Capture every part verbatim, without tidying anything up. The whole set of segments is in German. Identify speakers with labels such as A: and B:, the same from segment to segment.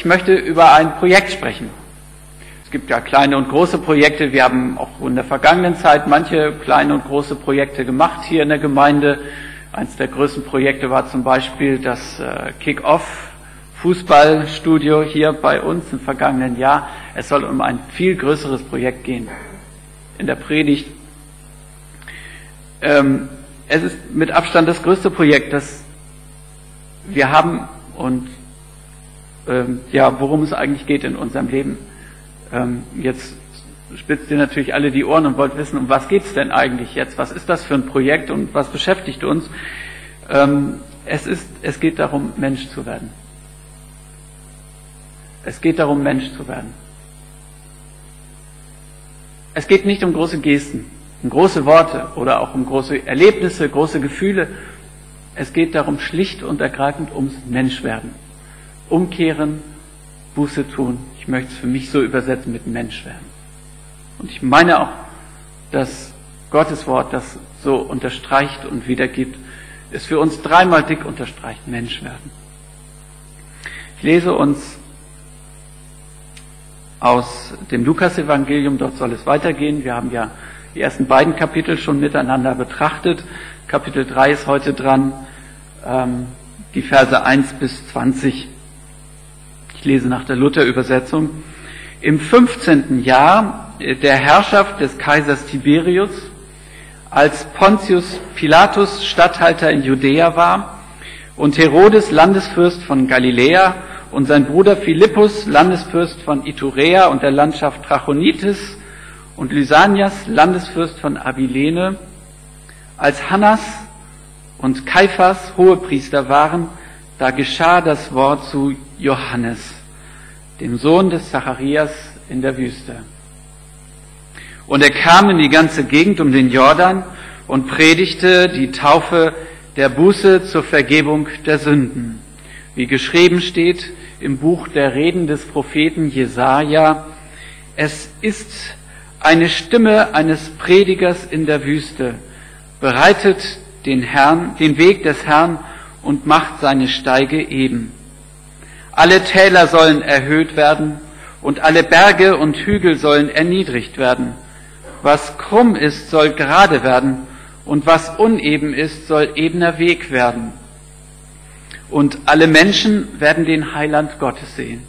A: ich möchte über ein Projekt sprechen. Es gibt ja kleine und große Projekte. Wir haben auch in der vergangenen Zeit manche kleine und große Projekte gemacht hier in der Gemeinde. Eines der größten Projekte war zum Beispiel das äh, Kick-Off-Fußballstudio hier bei uns im vergangenen Jahr. Es soll um ein viel größeres Projekt gehen. In der Predigt. Ähm, es ist mit Abstand das größte Projekt, das wir haben und ähm, ja, worum es eigentlich geht in unserem Leben. Ähm, jetzt spitzt ihr natürlich alle die Ohren und wollt wissen, um was geht's denn eigentlich jetzt? Was ist das für ein Projekt und was beschäftigt uns? Ähm, es ist, es geht darum, Mensch zu werden. Es geht darum, Mensch zu werden. Es geht nicht um große Gesten, um große Worte oder auch um große Erlebnisse, große Gefühle. Es geht darum, schlicht und ergreifend ums Menschwerden. Umkehren, Buße tun. Ich möchte es für mich so übersetzen mit Mensch werden. Und ich meine auch, dass Gottes Wort das so unterstreicht und wiedergibt, es für uns dreimal dick unterstreicht, Mensch werden. Ich lese uns aus dem Lukas-Evangelium, dort soll es weitergehen. Wir haben ja die ersten beiden Kapitel schon miteinander betrachtet. Kapitel drei ist heute dran, ähm, die Verse eins bis zwanzig. Ich lese nach der Luther-Übersetzung. Im fünfzehnten Jahr der Herrschaft des Kaisers Tiberius, als Pontius Pilatus Statthalter in Judäa war und Herodes Landesfürst von Galiläa und sein Bruder Philippus Landesfürst von Iturea und der Landschaft Trachonitis und Lysanias Landesfürst von Abilene, als Hannas und Kaiphas Hohepriester waren, da geschah das Wort zu Johannes, dem Sohn des Zacharias in der Wüste. Und er kam in die ganze Gegend um den Jordan und predigte die Taufe der Buße zur Vergebung der Sünden. Wie geschrieben steht im Buch der Reden des Propheten Jesaja, es ist eine Stimme eines Predigers in der Wüste, bereitet den Herrn, den Weg des Herrn und macht seine Steige eben. Alle Täler sollen erhöht werden und alle Berge und Hügel sollen erniedrigt werden. Was krumm ist, soll gerade werden und was uneben ist, soll ebener Weg werden. Und alle Menschen werden den Heiland Gottes sehen.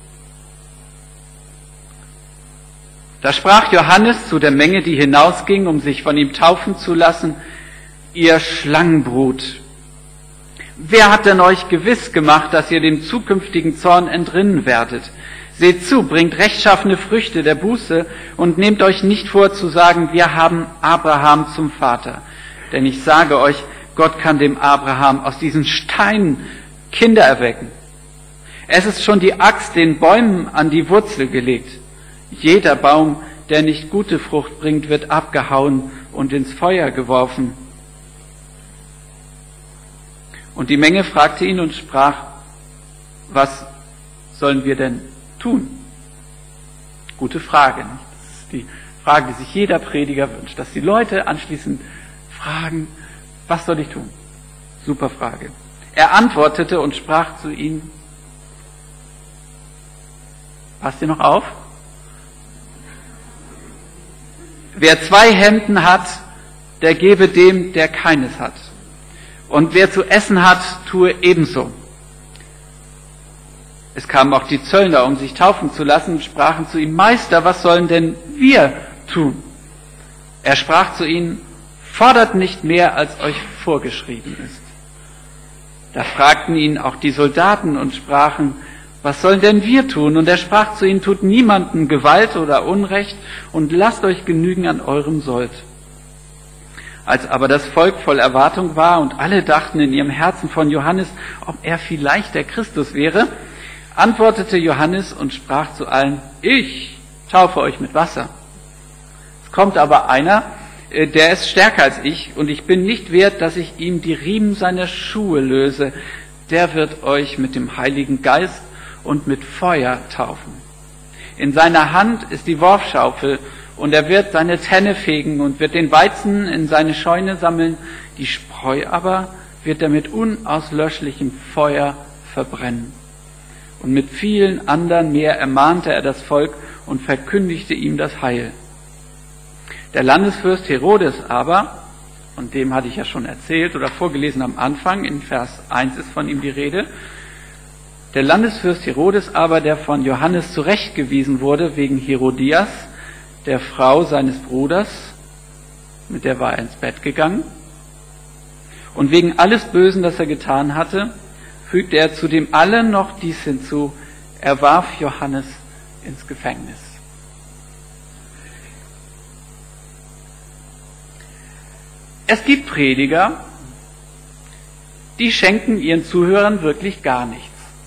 A: Da sprach Johannes zu der Menge, die hinausging, um sich von ihm taufen zu lassen: Ihr Schlangenbrut, wer hat denn euch gewiss gemacht, dass ihr dem zukünftigen Zorn entrinnen werdet? Seht zu, bringt rechtschaffene Früchte der Buße und nehmt euch nicht vor zu sagen, wir haben Abraham zum Vater. Denn ich sage euch, Gott kann dem Abraham aus diesen Steinen Kinder erwecken. Es ist schon die Axt den Bäumen an die Wurzel gelegt. Jeder Baum, der nicht gute Frucht bringt, wird abgehauen und ins Feuer geworfen. Und die Menge fragte ihn und sprach: Was sollen wir denn tun? Gute Frage. Nicht? Das ist die Frage, die sich jeder Prediger wünscht, dass die Leute anschließend fragen: Was soll ich tun? Super Frage. Er antwortete und sprach zu ihnen: Passt ihr noch auf? Wer zwei Hemden hat, der gebe dem, der keines hat. Und wer zu essen hat, tue ebenso. Es kamen auch die Zöllner, um sich taufen zu lassen, und sprachen zu ihm: Meister, was sollen denn wir tun? Er sprach zu ihnen: Fordert nicht mehr, als euch vorgeschrieben ist. Da fragten ihn auch die Soldaten und sprachen: Was sollen denn wir tun? Und er sprach zu ihnen: Tut niemandem Gewalt oder Unrecht und lasst euch genügen an eurem Sold. Als aber das Volk voll Erwartung war und alle dachten in ihrem Herzen von Johannes, ob er vielleicht der Christus wäre, antwortete Johannes und sprach zu allen: Ich taufe euch mit Wasser. Es kommt aber einer, der ist stärker als ich, und ich bin nicht wert, dass ich ihm die Riemen seiner Schuhe löse. Der wird euch mit dem Heiligen Geist und mit Feuer taufen. In seiner Hand ist die Worfschaufel, und er wird seine Tenne fegen und wird den Weizen in seine Scheune sammeln, die Spreu aber wird er mit unauslöschlichem Feuer verbrennen. Und mit vielen anderen mehr ermahnte er das Volk und verkündigte ihm das Heil. Der Landesfürst Herodes aber, und dem hatte ich ja schon erzählt oder vorgelesen am Anfang, in Vers eins ist von ihm die Rede, der Landesfürst Herodes aber, der von Johannes zurechtgewiesen wurde wegen Herodias, der Frau seines Bruders, mit der war er ins Bett gegangen, und wegen alles Bösen, das er getan hatte, fügte er zudem allen noch dies hinzu, er warf Johannes ins Gefängnis. Es gibt Prediger, die schenken ihren Zuhörern wirklich gar nichts.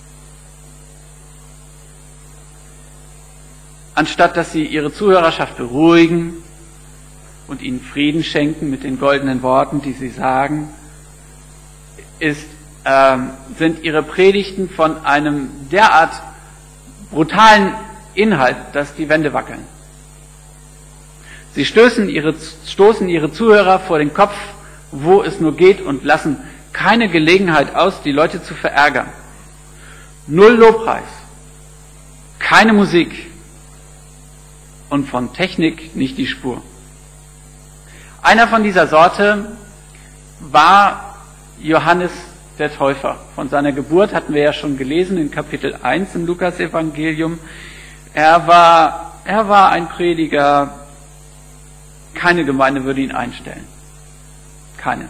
A: Anstatt dass sie ihre Zuhörerschaft beruhigen und ihnen Frieden schenken mit den goldenen Worten, die sie sagen, ist, äh, sind ihre Predigten von einem derart brutalen Inhalt, dass die Wände wackeln. Sie stößen ihre, stoßen ihre Zuhörer vor den Kopf, wo es nur geht, und lassen keine Gelegenheit aus, die Leute zu verärgern. Null Lobpreis, keine Musik und von Technik nicht die Spur. Einer von dieser Sorte war Johannes der Täufer. Von seiner Geburt hatten wir ja schon gelesen in Kapitel eins im Lukas-Evangelium. Er war, er war ein Prediger, keine Gemeinde würde ihn einstellen. Keine.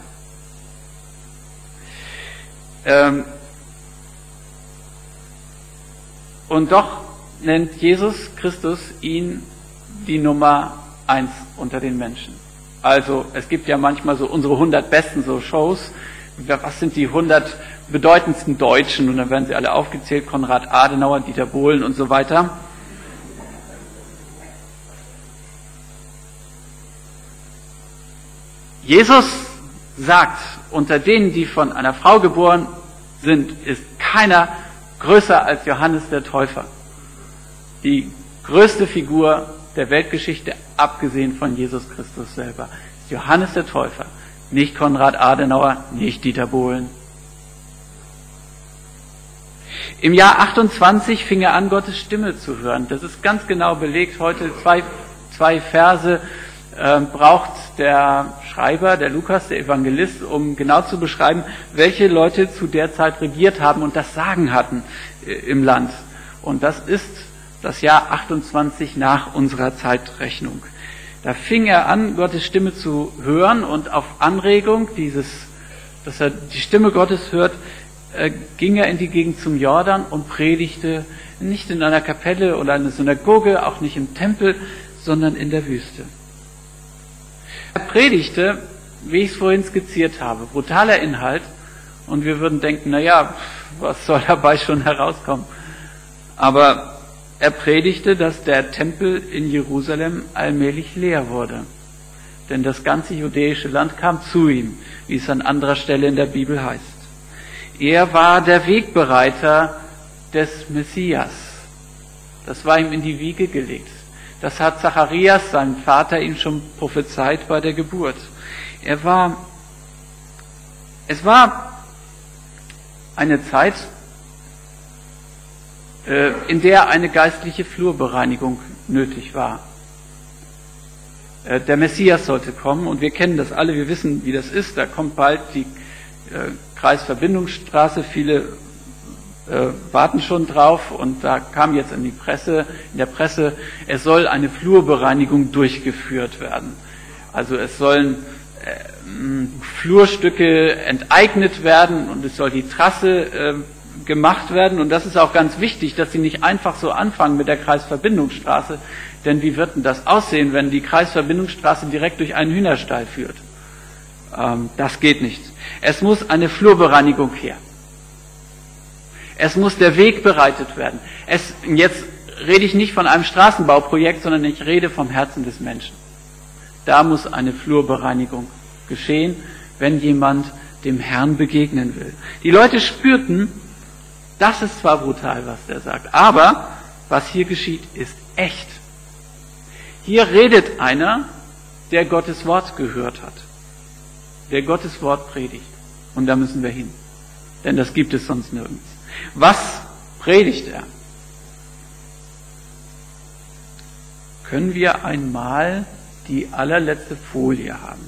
A: Ähm und doch nennt Jesus Christus ihn die Nummer eins unter den Menschen. Also es gibt ja manchmal so unsere hundert besten so Shows. Was sind die hundert bedeutendsten Deutschen? Und dann werden sie alle aufgezählt, Konrad Adenauer, Dieter Bohlen und so weiter. Jesus sagt, unter denen, die von einer Frau geboren sind, ist keiner größer als Johannes der Täufer. Die größte Figur der Weltgeschichte, abgesehen von Jesus Christus selber, ist Johannes der Täufer. Nicht Konrad Adenauer, nicht Dieter Bohlen. Im Jahr achtundzwanzig fing er an, Gottes Stimme zu hören. Das ist ganz genau belegt. Heute zwei, zwei Verse äh, braucht der Schreiber, der Lukas, der Evangelist, um genau zu beschreiben, welche Leute zu der Zeit regiert haben und das Sagen hatten äh, im Land. Und das ist das Jahr achtundzwanzig nach unserer Zeitrechnung. Da fing er an, Gottes Stimme zu hören, und auf Anregung dieses, dass er die Stimme Gottes hört, äh, ging er in die Gegend zum Jordan und predigte nicht in einer Kapelle oder einer Synagoge, auch nicht im Tempel, sondern in der Wüste. Er predigte, wie ich es vorhin skizziert habe, brutaler Inhalt, und wir würden denken, na ja, was soll dabei schon herauskommen? Aber er predigte, dass der Tempel in Jerusalem allmählich leer wurde. Denn das ganze judäische Land kam zu ihm, wie es an anderer Stelle in der Bibel heißt. Er war der Wegbereiter des Messias. Das war ihm in die Wiege gelegt. Das hat Zacharias, sein Vater, ihm schon prophezeit bei der Geburt. Er war, es war eine Zeit, in der eine geistliche Flurbereinigung nötig war. Der Messias sollte kommen, und wir kennen das alle, wir wissen, wie das ist. Da kommt bald die Kreisverbindungsstraße, viele äh, warten schon drauf, und da kam jetzt in die Presse, in der Presse, es soll eine Flurbereinigung durchgeführt werden. Also es sollen äh, Flurstücke enteignet werden, und es soll die Trasse äh, gemacht werden, und das ist auch ganz wichtig, dass sie nicht einfach so anfangen mit der Kreisverbindungsstraße, denn wie wird denn das aussehen, wenn die Kreisverbindungsstraße direkt durch einen Hühnerstall führt? Ähm, das geht nicht. Es muss eine Flurbereinigung her. Es muss der Weg bereitet werden. Es, jetzt rede ich nicht von einem Straßenbauprojekt, sondern ich rede vom Herzen des Menschen. Da muss eine Flurbereinigung geschehen, wenn jemand dem Herrn begegnen will. Die Leute spürten, das ist zwar brutal, was der sagt, aber was hier geschieht, ist echt. Hier redet einer, der Gottes Wort gehört hat, der Gottes Wort predigt. Und da müssen wir hin, denn das gibt es sonst nirgends. Was predigt er. Können wir einmal die allerletzte Folie haben?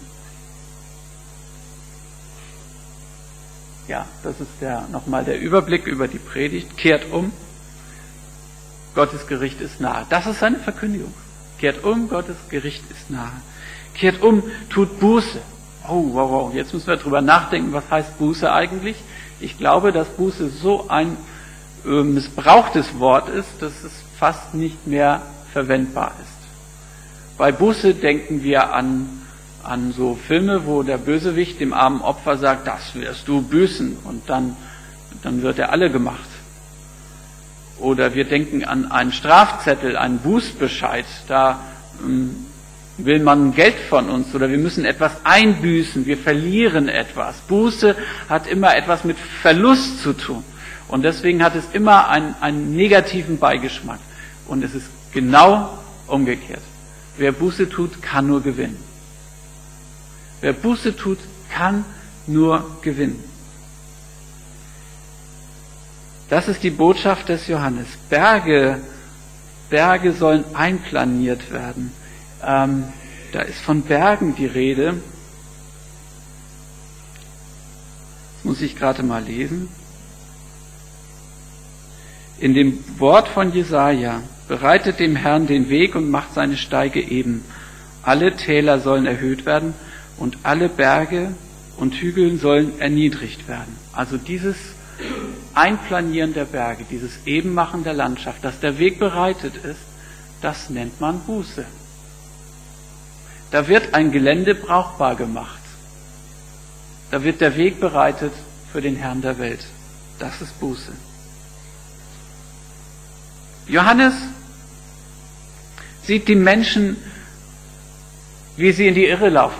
A: Ja, das ist der, nochmal der Überblick über die Predigt. Kehrt um, Gottes Gericht ist nahe. Das ist seine Verkündigung. Kehrt um, Gottes Gericht ist nahe. Kehrt um, tut Buße. Oh, wow, wow, jetzt müssen wir drüber nachdenken, was heißt Buße eigentlich? Ich glaube, dass Buße so ein äh, missbrauchtes Wort ist, dass es fast nicht mehr verwendbar ist. Bei Buße denken wir an an so Filme, wo der Bösewicht dem armen Opfer sagt, das wirst du büßen, und dann, dann wird er alle gemacht. Oder wir denken an einen Strafzettel, einen Bußbescheid, da ähm, will man Geld von uns oder wir müssen etwas einbüßen, wir verlieren etwas. Buße hat immer etwas mit Verlust zu tun und deswegen hat es immer einen, einen negativen Beigeschmack und es ist genau umgekehrt. Wer Buße tut, kann nur gewinnen. Wer Buße tut, kann nur gewinnen. Das ist die Botschaft des Johannes. Berge, Berge sollen einplaniert werden. Ähm, da ist von Bergen die Rede. Das muss ich gerade mal lesen. In dem Wort von Jesaja: Bereitet dem Herrn den Weg und macht seine Steige eben. Alle Täler sollen erhöht werden und alle Berge und Hügel sollen erniedrigt werden. Also dieses Einplanieren der Berge, dieses Ebenmachen der Landschaft, dass der Weg bereitet ist, das nennt man Buße. Da wird ein Gelände brauchbar gemacht. Da wird der Weg bereitet für den Herrn der Welt. Das ist Buße. Johannes sieht die Menschen, wie sie in die Irre laufen.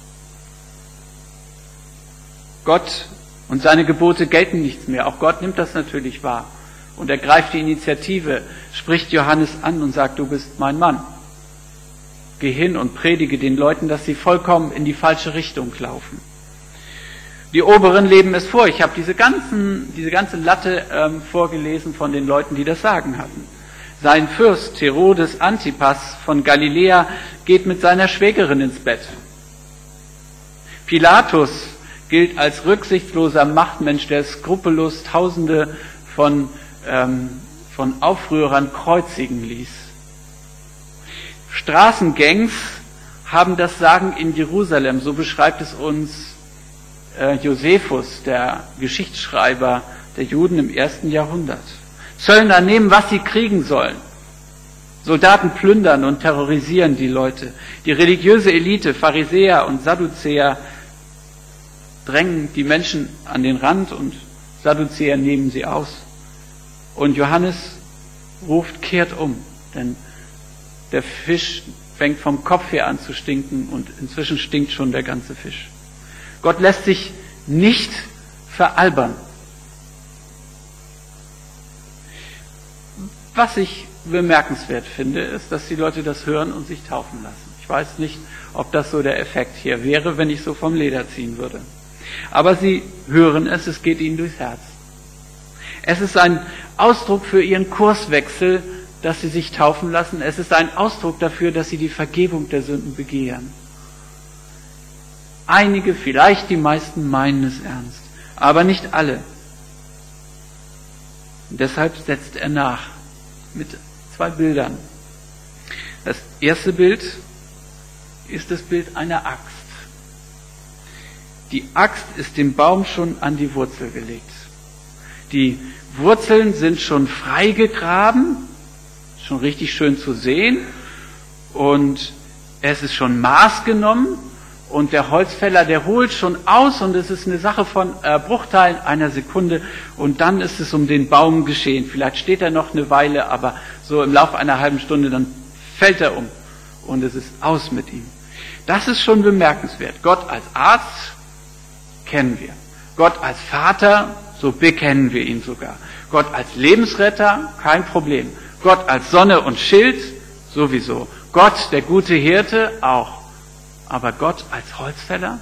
A: Gott und seine Gebote gelten nichts mehr. Auch Gott nimmt das natürlich wahr und ergreift die Initiative, spricht Johannes an und sagt, du bist mein Mann. Geh hin und predige den Leuten, dass sie vollkommen in die falsche Richtung laufen. Die Oberen leben es vor. Ich habe diese ganzen, diese ganze Latte ähm, vorgelesen von den Leuten, die das Sagen hatten. Sein Fürst Herodes Antipas von Galiläa geht mit seiner Schwägerin ins Bett. Pilatus gilt als rücksichtsloser Machtmensch, der skrupellos Tausende von, ähm, von Aufrührern kreuzigen ließ. Straßengangs haben das Sagen in Jerusalem, so beschreibt es uns äh, Josephus, der Geschichtsschreiber der Juden im ersten Jahrhundert. Zöllner nehmen, was sie kriegen sollen. Soldaten plündern und terrorisieren die Leute. Die religiöse Elite, Pharisäer und Sadduzäer, drängen die Menschen an den Rand und Sadduzäer nehmen sie aus. Und Johannes ruft, kehrt um, denn der Fisch fängt vom Kopf her an zu stinken und inzwischen stinkt schon der ganze Fisch. Gott lässt sich nicht veralbern. Was ich bemerkenswert finde, ist, dass die Leute das hören und sich taufen lassen. Ich weiß nicht, ob das so der Effekt hier wäre, wenn ich so vom Leder ziehen würde. Aber sie hören es, es geht ihnen durchs Herz. Es ist ein Ausdruck für ihren Kurswechsel, dass sie sich taufen lassen. Es ist ein Ausdruck dafür, dass sie die Vergebung der Sünden begehren. Einige, vielleicht die meisten, meinen es ernst, aber nicht alle. Und deshalb setzt er nach mit zwei Bildern. Das erste Bild ist das Bild einer Axt. Die Axt ist dem Baum schon an die Wurzel gelegt. Die Wurzeln sind schon freigegraben, schon richtig schön zu sehen, und es ist schon Maß genommen und der Holzfäller, der holt schon aus und es ist eine Sache von äh, Bruchteilen einer Sekunde und dann ist es um den Baum geschehen. Vielleicht steht er noch eine Weile, aber so im Laufe einer halben Stunde, dann fällt er um und es ist aus mit ihm. Das ist schon bemerkenswert. Gott als Arzt kennen wir. Gott als Vater, so bekennen wir ihn sogar. Gott als Lebensretter, kein Problem. Gott als Sonne und Schild, sowieso. Gott, der gute Hirte, auch. Aber Gott als Holzfäller,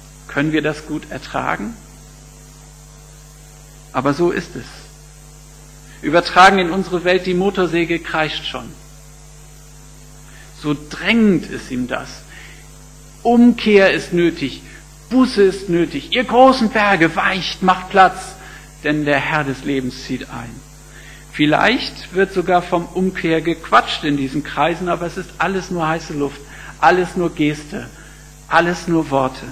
A: können wir das gut ertragen? Aber so ist es. Übertragen in unsere Welt, die Motorsäge kreischt schon. So drängend ist ihm das. Umkehr ist nötig, Buße ist nötig. Ihr großen Berge, weicht, macht Platz, denn der Herr des Lebens zieht ein. Vielleicht wird sogar vom Umkehr gequatscht in diesen Kreisen, aber es ist alles nur heiße Luft, alles nur Geste, alles nur Worte.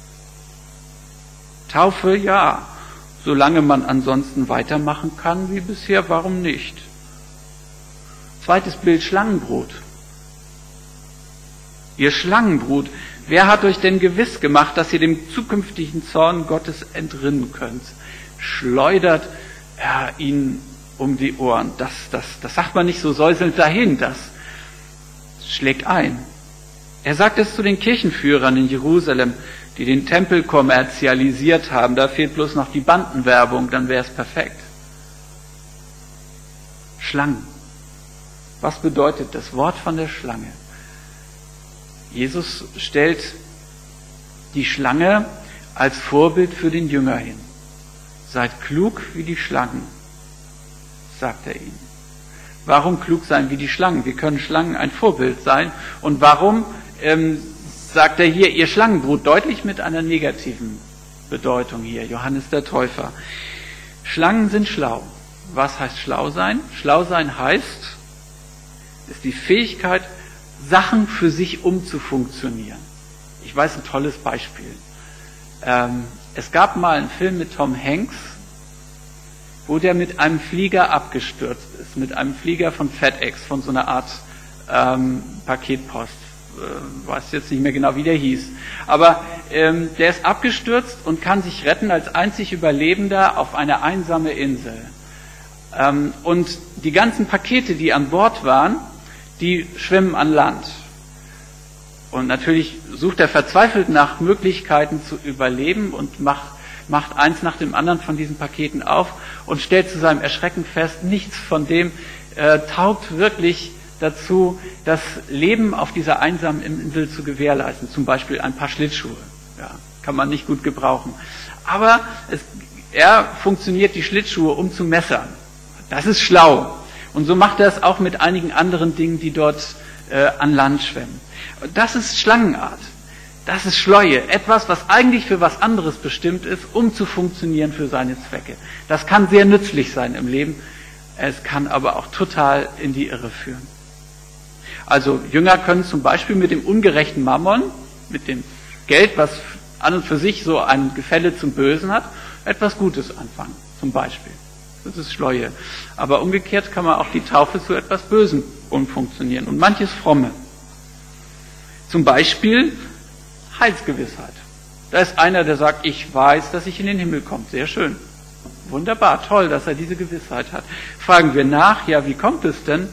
A: Taufe, ja, solange man ansonsten weitermachen kann wie bisher, warum nicht? Zweites Bild, Schlangenbrut. Ihr Schlangenbrut, wer hat euch denn gewiss gemacht, dass ihr dem zukünftigen Zorn Gottes entrinnen könnt? Schleudert er ihn um die Ohren. Das, das, das sagt man nicht so säuselnd dahin, das schlägt ein. Er sagt es zu den Kirchenführern in Jerusalem, die den Tempel kommerzialisiert haben. Da fehlt bloß noch die Bandenwerbung, dann wäre es perfekt. Schlangen. Was bedeutet das Wort von der Schlange? Jesus stellt die Schlange als Vorbild für den Jünger hin. Seid klug wie die Schlangen, sagt er ihnen. Warum klug sein wie die Schlangen? Wie können Schlangen ein Vorbild sein? Und warum ähm, sagt er hier, ihr Schlangenbrut, deutlich mit einer negativen Bedeutung hier, Johannes der Täufer. Schlangen sind schlau. Was heißt schlau sein? Schlau sein heißt, ist die Fähigkeit, Sachen für sich umzufunktionieren. Ich weiß ein tolles Beispiel. Ähm, es gab mal einen Film mit Tom Hanks, wo der mit einem Flieger abgestürzt ist, mit einem Flieger von FedEx, von so einer Art ähm, Paketpost. Äh, weiß jetzt nicht mehr genau, wie der hieß. Aber ähm, der ist abgestürzt und kann sich retten als einzig Überlebender auf eine einsame Insel. Ähm, und die ganzen Pakete, die an Bord waren, die schwimmen an Land. Und natürlich sucht er verzweifelt nach Möglichkeiten zu überleben und macht, macht eins nach dem anderen von diesen Paketen auf und stellt zu seinem Erschrecken fest, nichts von dem äh, taugt wirklich dazu, das Leben auf dieser einsamen Insel zu gewährleisten. Zum Beispiel ein paar Schlittschuhe. Ja, kann man nicht gut gebrauchen. Aber es, er funktioniert die Schlittschuhe, um zu messern. Das ist schlau. Und so macht er es auch mit einigen anderen Dingen, die dort äh, an Land schwimmen. Das ist Schlangenart. Das ist Schleue. Etwas, was eigentlich für was anderes bestimmt ist, um zu funktionieren für seine Zwecke. Das kann sehr nützlich sein im Leben. Es kann aber auch total in die Irre führen. Also Jünger können zum Beispiel mit dem ungerechten Mammon, mit dem Geld, was an und für sich so ein Gefälle zum Bösen hat, etwas Gutes anfangen. Zum Beispiel. Das ist Schleue. Aber umgekehrt kann man auch die Taufe zu etwas Bösem umfunktionieren und manches Fromme. Zum Beispiel Heilsgewissheit. Da ist einer, der sagt, ich weiß, dass ich in den Himmel komme. Sehr schön. Wunderbar, toll, dass er diese Gewissheit hat. Fragen wir nach, ja, wie kommt es denn,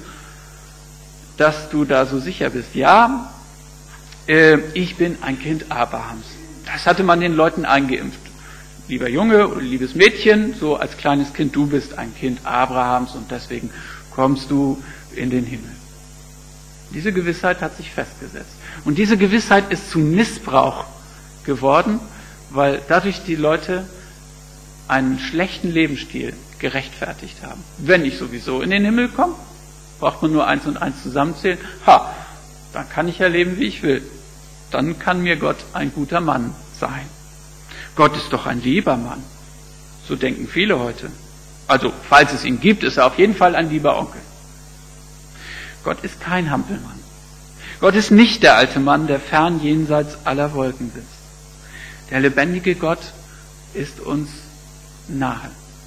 A: dass du da so sicher bist? Ja, äh, ich bin ein Kind Abrahams. Das hatte man den Leuten eingeimpft. Lieber Junge oder liebes Mädchen, so als kleines Kind, du bist ein Kind Abrahams und deswegen kommst du in den Himmel. Diese Gewissheit hat sich festgesetzt. Und diese Gewissheit ist zum Missbrauch geworden, weil dadurch die Leute einen schlechten Lebensstil gerechtfertigt haben. Wenn ich sowieso in den Himmel komme, braucht man nur eins und eins zusammenzählen. Ha, dann kann ich ja leben, wie ich will. Dann kann mir Gott ein guter Mann sein. Gott ist doch ein lieber Mann. So denken viele heute. Also, falls es ihn gibt, ist er auf jeden Fall ein lieber Onkel. Gott ist kein Hampelmann. Gott ist nicht der alte Mann, der fern jenseits aller Wolken sitzt. Der lebendige Gott ist uns nahe.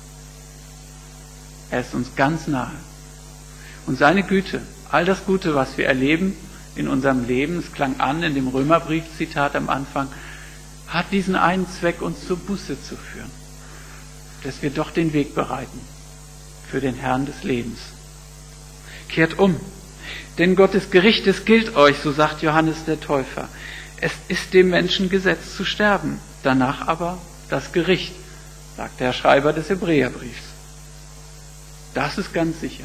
A: Er ist uns ganz nahe. Und seine Güte, all das Gute, was wir erleben in unserem Leben, es klang an in dem Römerbrief-Zitat am Anfang, hat diesen einen Zweck, uns zur Buße zu führen, dass wir doch den Weg bereiten für den Herrn des Lebens. Kehrt um, denn Gottes Gericht, es gilt euch, so sagt Johannes der Täufer. Es ist dem Menschen gesetzt zu sterben, danach aber das Gericht, sagt der Schreiber des Hebräerbriefs. Das ist ganz sicher.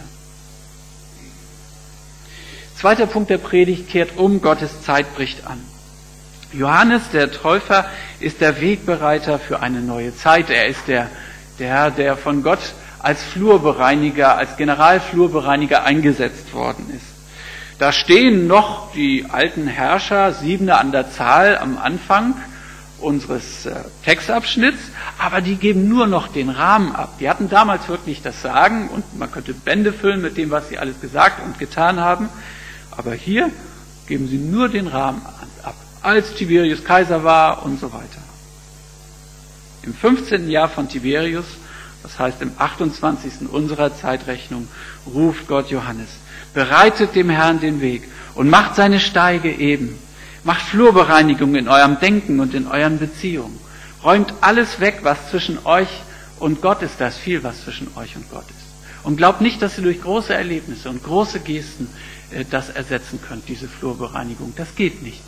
A: Zweiter Punkt der Predigt, kehrt um, Gottes Zeit bricht an. Johannes, der Täufer, ist der Wegbereiter für eine neue Zeit. Er ist der, der, der von Gott als Flurbereiniger, als Generalflurbereiniger eingesetzt worden ist. Da stehen noch die alten Herrscher, siebene an der Zahl am Anfang unseres äh, Textabschnitts, aber die geben nur noch den Rahmen ab. Die hatten damals wirklich das Sagen und man könnte Bände füllen mit dem, was sie alles gesagt und getan haben, aber hier geben sie nur den Rahmen ab, als Tiberius Kaiser war und so weiter. Im fünfzehnten Jahr von Tiberius, das heißt im achtundzwanzigsten unserer Zeitrechnung, ruft Gott Johannes: Bereitet dem Herrn den Weg und macht seine Steige eben. Macht Flurbereinigung in eurem Denken und in euren Beziehungen. Räumt alles weg, was zwischen euch und Gott ist. Da ist viel, was zwischen euch und Gott ist. Und glaubt nicht, dass ihr durch große Erlebnisse und große Gesten äh, das ersetzen könnt, diese Flurbereinigung. Das geht nicht.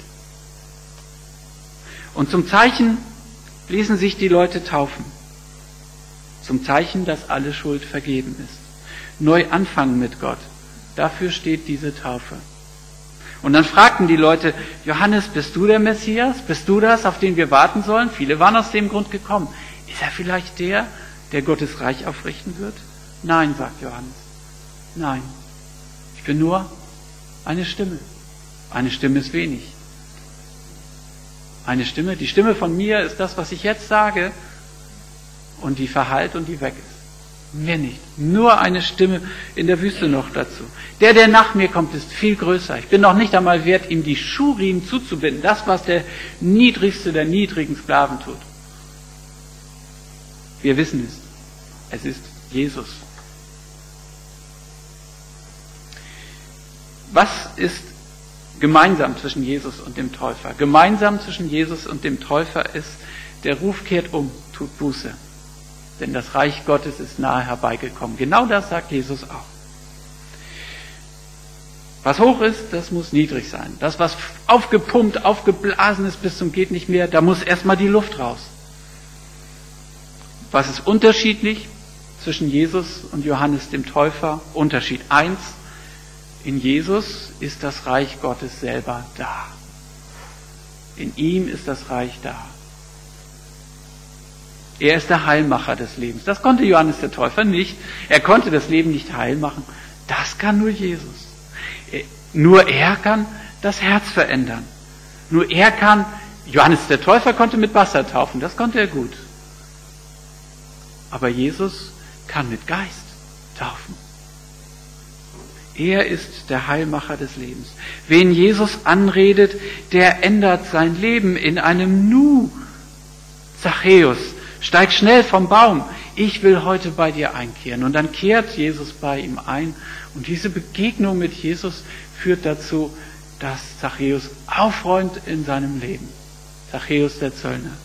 A: Und zum Zeichen ließen sich die Leute taufen. Zum Zeichen, dass alle Schuld vergeben ist. Neu anfangen mit Gott. Dafür steht diese Taufe. Und dann fragten die Leute: Johannes, bist du der Messias? Bist du das, auf den wir warten sollen? Viele waren aus dem Grund gekommen. Ist er vielleicht der, der Gottes Reich aufrichten wird? Nein, sagt Johannes. Nein. Ich bin nur eine Stimme. Eine Stimme ist wenig. Eine Stimme, die Stimme von mir ist das, was ich jetzt sage, und die verhallt und die weg ist. Mehr nicht. Nur eine Stimme in der Wüste noch dazu. Der, der nach mir kommt, ist viel größer. Ich bin noch nicht einmal wert, ihm die Schuhriemen zuzubinden. Das, was der niedrigste der niedrigen Sklaven tut. Wir wissen es. Es ist Jesus. Was ist gemeinsam zwischen Jesus und dem Täufer? Gemeinsam zwischen Jesus und dem Täufer ist: Der Ruf kehrt um, tut Buße. Denn das Reich Gottes ist nahe herbeigekommen. Genau das sagt Jesus auch. Was hoch ist, das muss niedrig sein. Das, was aufgepumpt, aufgeblasen ist bis zum geht nicht mehr, da muss erstmal die Luft raus. Was ist unterschiedlich zwischen Jesus und Johannes dem Täufer? Unterschied eins: In Jesus ist das Reich Gottes selber da. In ihm ist das Reich da. Er ist der Heilmacher des Lebens. Das konnte Johannes der Täufer nicht. Er konnte das Leben nicht heil machen. Das kann nur Jesus. Nur er kann das Herz verändern. Nur er kann, Johannes der Täufer konnte mit Wasser taufen, das konnte er gut. Aber Jesus kann mit Geist taufen. Er ist der Heilmacher des Lebens. Wen Jesus anredet, der ändert sein Leben in einem Nu. Zachäus, steig schnell vom Baum, ich will heute bei dir einkehren. Und dann kehrt Jesus bei ihm ein. Und diese Begegnung mit Jesus führt dazu, dass Zachäus aufräumt in seinem Leben. Zachäus der Zöllner.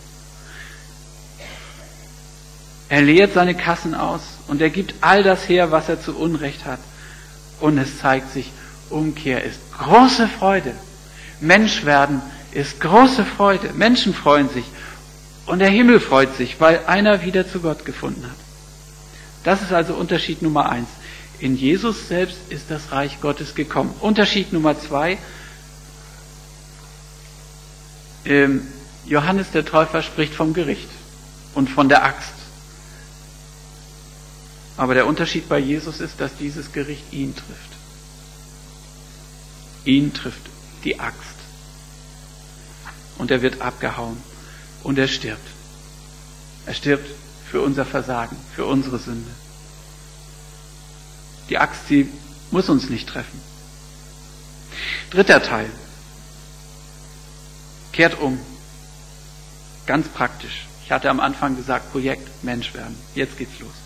A: Er leert seine Kassen aus und er gibt all das her, was er zu Unrecht hat. Und es zeigt sich, Umkehr ist große Freude. Mensch werden ist große Freude. Menschen freuen sich. Und der Himmel freut sich, weil einer wieder zu Gott gefunden hat. Das ist also Unterschied Nummer eins. In Jesus selbst ist das Reich Gottes gekommen. Unterschied Nummer zwei. Ähm, Johannes der Täufer spricht vom Gericht und von der Axt. Aber der Unterschied bei Jesus ist, dass dieses Gericht ihn trifft. Ihn trifft die Axt. Und er wird abgehauen. Und er stirbt. Er stirbt für unser Versagen, für unsere Sünde. Die Axt, sie muss uns nicht treffen. Dritter Teil. Kehrt um. Ganz praktisch. Ich hatte am Anfang gesagt, Projekt Mensch werden. Jetzt geht's los.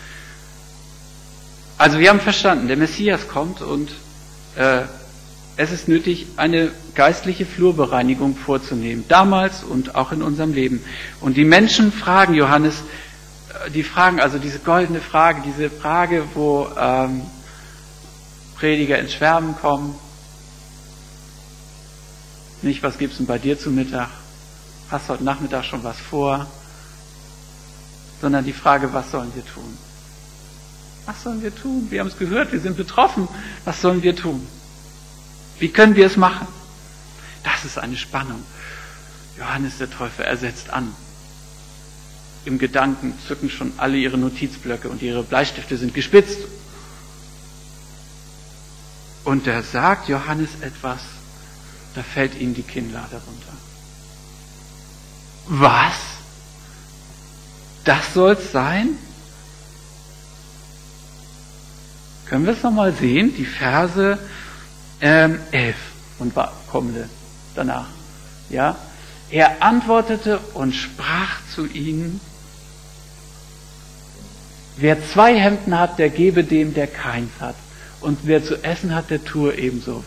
A: Also wir haben verstanden, der Messias kommt und äh, es ist nötig, eine geistliche Flurbereinigung vorzunehmen, damals und auch in unserem Leben. Und die Menschen fragen Johannes, die fragen also diese goldene Frage, diese Frage, wo ähm, Prediger ins Schwärmen kommen. Nicht, was gibt's denn bei dir zu Mittag? Hast heute Nachmittag schon was vor? Sondern die Frage, was sollen wir tun? Was sollen wir tun? Wir haben es gehört, wir sind betroffen. Was sollen wir tun? Wie können wir es machen? Das ist eine Spannung. Johannes der Täufer, er setzt an. im Gedanken zücken schon alle ihre Notizblöcke und ihre Bleistifte sind gespitzt. Und da sagt Johannes etwas, da fällt ihnen die Kinnlade runter. Was? Das soll's sein? Können wir es nochmal sehen? Die Verse ähm, elf und kommende danach. Ja? Er antwortete und sprach zu ihnen, wer zwei Hemden hat, der gebe dem, der keins hat. Und wer zu essen hat, der tue ebenso.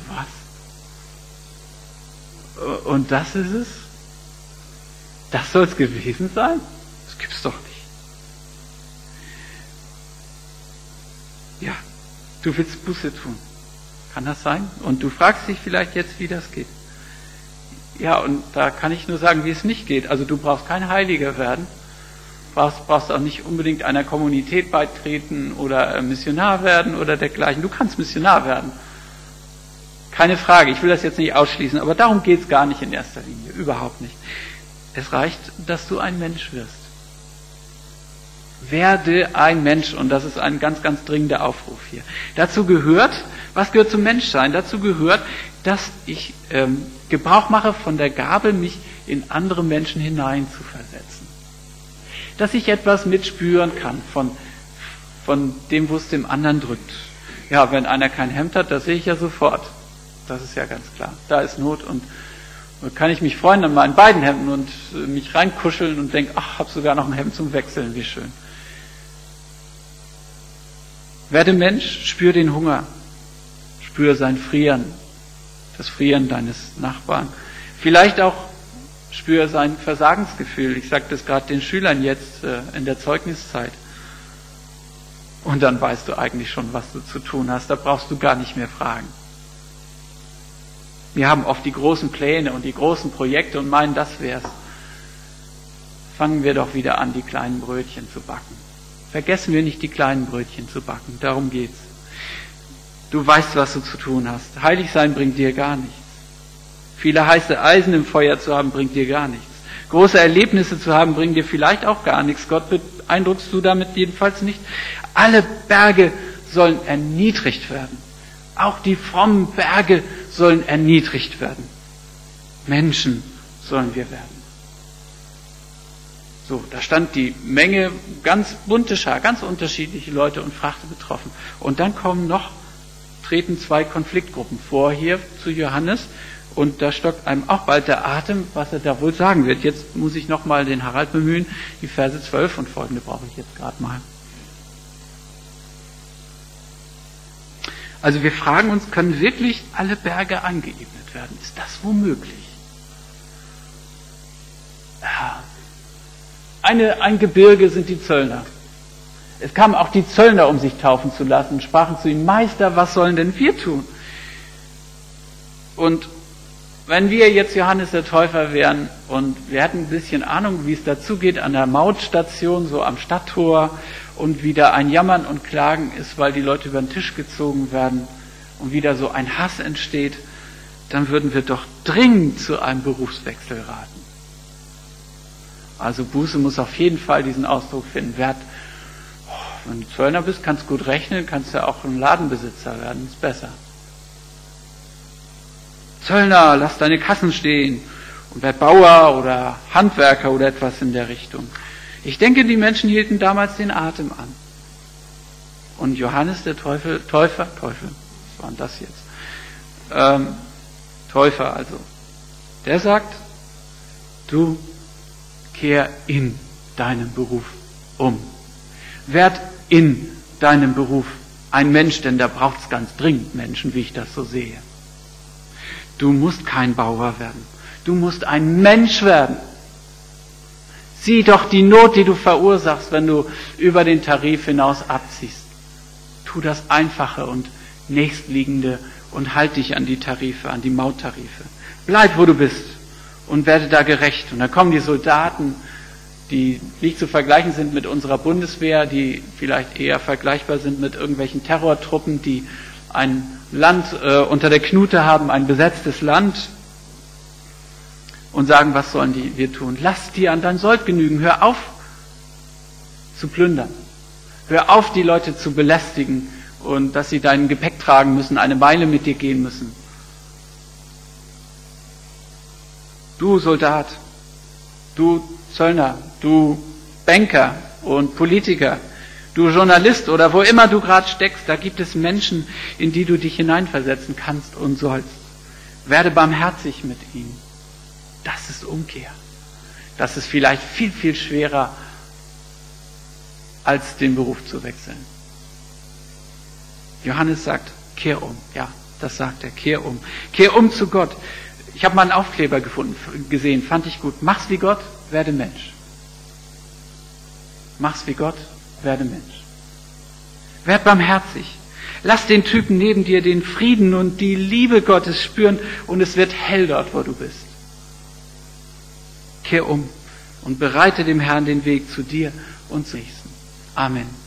A: Was? Und das ist es? Das soll es gewesen sein? Das gibt's doch nicht. Ja, du willst Buße tun. Kann das sein? Und du fragst dich vielleicht jetzt, wie das geht. Ja, und da kann ich nur sagen, wie es nicht geht. Also du brauchst kein Heiliger werden. Brauchst, brauchst auch nicht unbedingt einer Kommunität beitreten oder Missionar werden oder dergleichen. Du kannst Missionar werden. Keine Frage, ich will das jetzt nicht ausschließen, aber darum geht es gar nicht in erster Linie. Überhaupt nicht. Es reicht, dass du ein Mensch wirst. Werde ein Mensch, und das ist ein ganz, ganz dringender Aufruf hier. Dazu gehört, was gehört zum Menschsein? Dazu gehört, dass ich ähm, Gebrauch mache von der Gabe, mich in andere Menschen hineinzuversetzen. Dass ich etwas mitspüren kann von, von dem, wo es dem anderen drückt. Ja, wenn einer kein Hemd hat, das sehe ich ja sofort. Das ist ja ganz klar. Da ist Not und da kann ich mich freuen an meinen beiden Hemden und äh, mich reinkuscheln und denke, ach, hab sogar noch ein Hemd zum Wechseln, wie schön. Werde Mensch, spür den Hunger, spür sein Frieren, das Frieren deines Nachbarn. Vielleicht auch spür sein Versagensgefühl. Ich sage das gerade den Schülern jetzt äh, in der Zeugniszeit. Und dann weißt du eigentlich schon, was du zu tun hast. Da brauchst du gar nicht mehr fragen. Wir haben oft die großen Pläne und die großen Projekte und meinen, das wär's. Fangen wir doch wieder an, die kleinen Brötchen zu backen. Vergessen wir nicht, die kleinen Brötchen zu backen. Darum geht's. Du weißt, was du zu tun hast. Heilig sein bringt dir gar nichts. Viele heiße Eisen im Feuer zu haben, bringt dir gar nichts. Große Erlebnisse zu haben, bringt dir vielleicht auch gar nichts. Gott beeindruckst du damit jedenfalls nicht. Alle Berge sollen erniedrigt werden. Auch die frommen Berge sollen erniedrigt werden. Menschen sollen wir werden. So, da stand die Menge, ganz bunte Schar, ganz unterschiedliche Leute und fragte betroffen. Und dann kommen noch, treten zwei Konfliktgruppen vor hier zu Johannes und da stockt einem auch bald der Atem, was er da wohl sagen wird. Jetzt muss ich nochmal den Harald bemühen, die Verse zwölf und folgende brauche ich jetzt gerade mal. Also wir fragen uns, können wirklich alle Berge eingeebnet werden? Ist das womöglich? Ja. Eine, ein Gebirge sind die Zöllner. Es kamen auch die Zöllner, um sich taufen zu lassen, und sprachen zu ihm, Meister, was sollen denn wir tun? Und wenn wir jetzt Johannes der Täufer wären und wir hätten ein bisschen Ahnung, wie es dazugeht an der Mautstation, so am Stadttor, und wieder ein Jammern und Klagen ist, weil die Leute über den Tisch gezogen werden und wieder so ein Hass entsteht, dann würden wir doch dringend zu einem Berufswechsel raten. Also Buße muss auf jeden Fall diesen Ausdruck finden. Wert, oh, wenn du Zöllner bist, kannst du gut rechnen, kannst ja auch ein Ladenbesitzer werden, ist besser. Zöllner, lass deine Kassen stehen und werd Bauer oder Handwerker oder etwas in der Richtung. Ich denke, die Menschen hielten damals den Atem an. Und Johannes der Teufel, Täufer, Teufel, was war denn das jetzt? Ähm, Täufer also, der sagt, du kehr in deinem Beruf um. Werd in deinem Beruf ein Mensch, denn da braucht es ganz dringend Menschen, wie ich das so sehe. Du musst kein Bauer werden. Du musst ein Mensch werden. Sieh doch die Not, die du verursachst, wenn du über den Tarif hinaus abziehst. Tu das Einfache und Nächstliegende und halt dich an die Tarife, an die Mauttarife. Bleib, wo du bist und werde da gerecht. Und dann kommen die Soldaten, die nicht zu vergleichen sind mit unserer Bundeswehr, die vielleicht eher vergleichbar sind mit irgendwelchen Terrortruppen, die ein Land äh, unter der Knute haben, ein besetztes Land, und sagen, was sollen die wir tun? Lass dir an dein Sold genügen, hör auf, zu plündern. Hör auf, die Leute zu belästigen und dass sie dein Gepäck tragen müssen, eine Meile mit dir gehen müssen. Du Soldat, du Zöllner, du Banker und Politiker, du Journalist oder wo immer du gerade steckst, da gibt es Menschen, in die du dich hineinversetzen kannst und sollst. Werde barmherzig mit ihnen. Das ist Umkehr. Das ist vielleicht viel, viel schwerer, als den Beruf zu wechseln. Johannes sagt, kehr um. Ja, das sagt er, kehr um. Kehr um zu Gott. Ich habe mal einen Aufkleber gefunden, gesehen, fand ich gut. Mach's wie Gott, werde Mensch. Mach's wie Gott, werde Mensch. Werd barmherzig. Lass den Typen neben dir den Frieden und die Liebe Gottes spüren und es wird hell dort, wo du bist. Kehr um und bereite dem Herrn den Weg zu dir und zu nächsten. Amen.